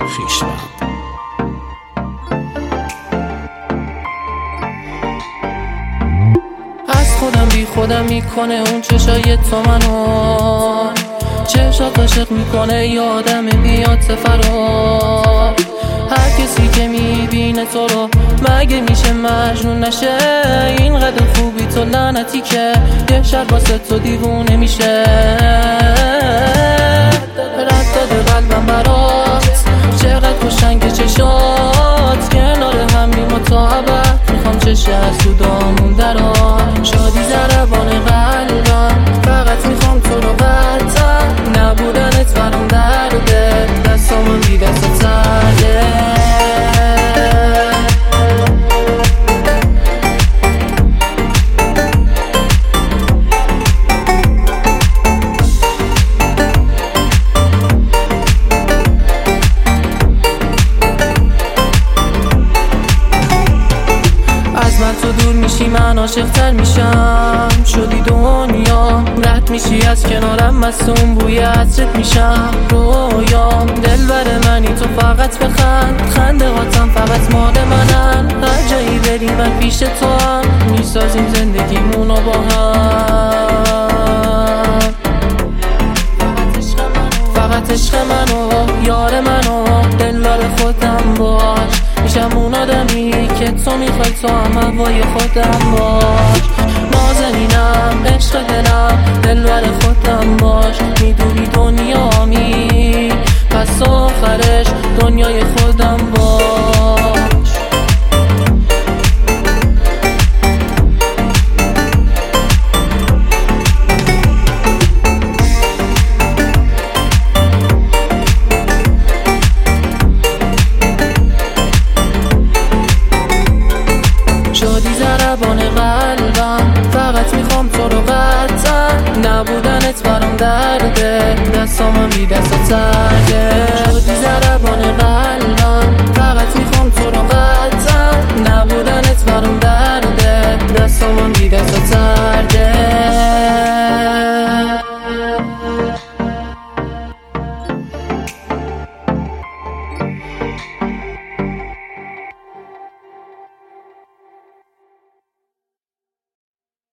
خویشم. از خودم بی خودم میکنه اون چشای تو منو، چشات عاشق میکنه یادم بیاد فرار. هر کسی که میبینه تو رو مگه میشه مجنون نشه؟ اینقدر خوبی تو لعنتی که یه شب واسه تو دیوونه میشه. رد داده قلبم برات، چقدر خوشنگ چشات، کنار همیم و تا ابد میخوام چشه از تو دامون درات. شادی ضربان قلبم، فقط میخوام تو رو قطعا، نبودنت برام درده، دستامون بی دست ترده. از من تو دور میشی من عاشق‌تر میشم، شدی دنیا رد میشی از کنارم، مصون بوی عطرت میشم رویام. دلبر منی تو فقط بخند، خنده هاتم فقط مال منن. هر جایی بری من پیش تو هم، میسازیم زندگیمونو با هم. فقط عشق منو، یار منو، دلدار خودم باش. میشم اون آدمی که تو میخوای، تو هم هوای خودم باش. نازنینم، عشق دلم، دلبر خودم باش. میدونی دنیامی، پس آخرش دنیای خودم باش. شادی ضربان قلبم، فقط میخوام تو رو قطعا، نبودنت برام درده، دستامم بی دست ترده.